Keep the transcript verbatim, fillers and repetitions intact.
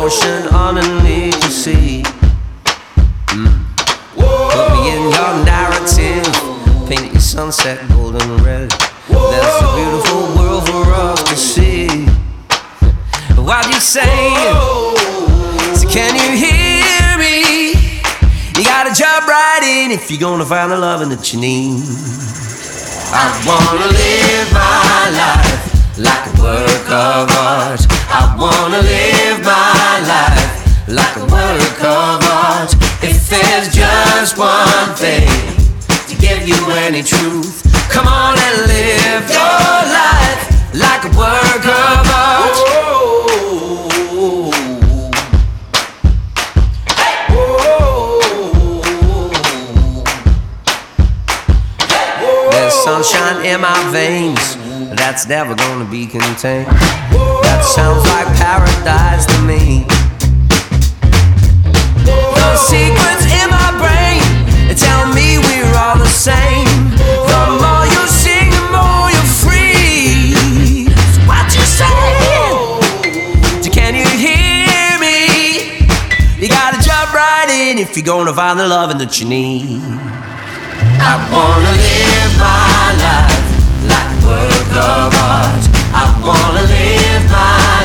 ocean underneath the sea. Mm. Put me in your narrative, paint your sunset golden red. There's a beautiful world for us to see. What you saying? So can you hear me? You gotta jump right in if you're gonna find the loving that you need. I wanna live my life like a work of art. I wanna live my life like a work of art. If there's just one thing to give you any truth, come on and live your life like a work of art. There's sunshine in my veins that's never gonna be contained. That sounds like paradise to me. Those secrets in my brain tell me we're all the same. The more you sing, the more you're free. So what you saying? Can you hear me? You gotta jump right in if you're gonna find the loving that you need. I wanna live my life like a work of art. I wanna live my